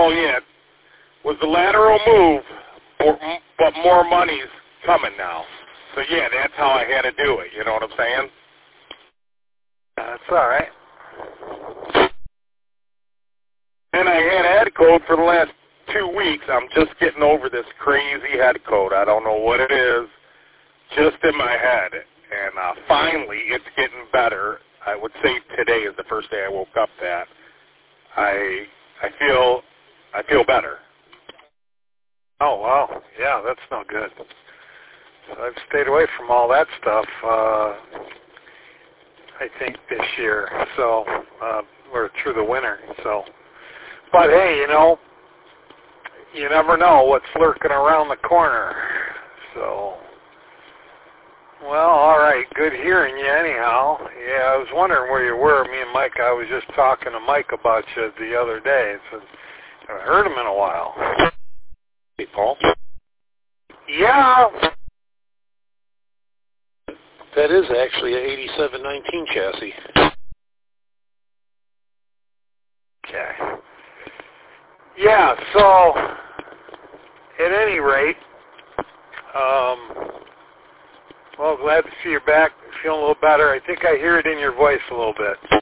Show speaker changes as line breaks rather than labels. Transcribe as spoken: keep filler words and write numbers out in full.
Oh, yeah. It was the lateral move, but more money's coming now. So, yeah, that's how I had to do it. You know what I'm saying?
That's all right.
And I had head cold for the last two weeks. I'm just getting over this crazy head cold. I don't know what it is, just in my head. And uh, finally, it's getting better. I would say today is the first day I woke up that I I feel I feel better.
Oh wow, yeah, that's no good. So I've stayed away from all that stuff. Uh, I think this year, so uh, we're through the winter. So, but hey, you know, you never know what's lurking around the corner. So. Well, all right. Good hearing you anyhow. Yeah, I was wondering where you were. Me and Mike, I was just talking to Mike about you the other day. So I haven't heard him in a while.
Hey, Paul?
Yeah.
That is actually an eighty-seven nineteen chassis.
Okay. Yeah, so at any rate, um... well, glad to see you're back, feeling a little better. I think I hear it in your voice a little bit.